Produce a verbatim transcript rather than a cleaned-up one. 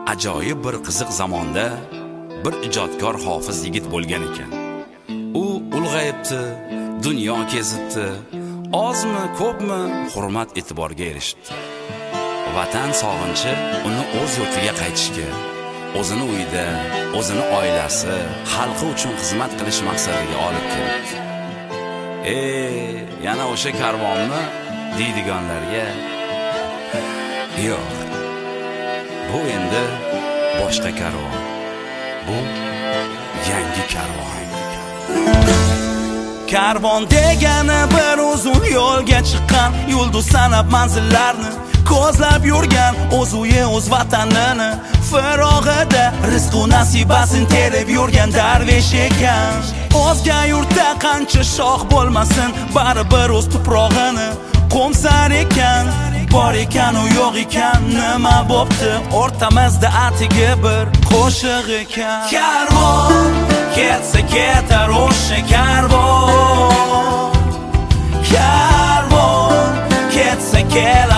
ajoyib bir qiziq zamonda bir ijodkor hofiz yigit bo'lgan ekan. U ulg'ayibdi, dunyo kezibdi, ozmi, ko'pmi hurmat e'tiborga erishdi. Vatan sog'inchi uni o'z yurtiga qaytishga, o'zini uyida, o'zini oilasi, xalqi uchun xizmat qilish maqsadiga olib keldi. E, yana o'sha karvonni deydiganlarga yo'q. Bu endi boshqa karvon. Bu yangi karvon. Karvon degani bir uzun yo'lga chiqqan, yulduz sanab manzillarni ko'zlab yurgan, o'z uyi, o'z vatanini firog'ida rizq u nasibasin terib yurgan darvesh ekan. O'zga yurtda qancha shoh bo'lmasin, baribir o'z tuprog'ini qo'msar ekan. Bor ekan u yo'q ekan, nima bo'pti o'rtamizda atigi bir qo'shiq ekan. Karvon ketsa ketar o'sha karvon, karvon ketsa kelar